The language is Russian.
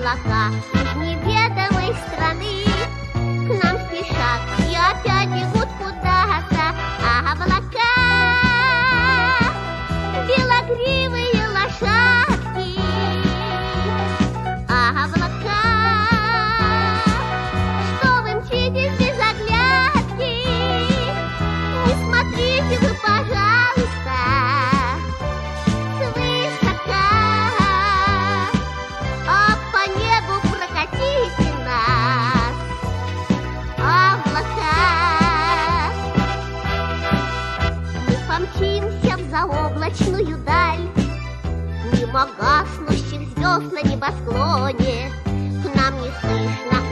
облака из неведомой страны к нам спешат и опять бегут куда-то облака. Белогривые лошадки, облака. Что вы мчитесь без оглядки? Не смотрите вы, пожалуйста, свысока, а по небу прокатите нас, облака. Мы помчимся в заоблачную даль, мимо гаснущих звезд на небосклоне. К нам не слышно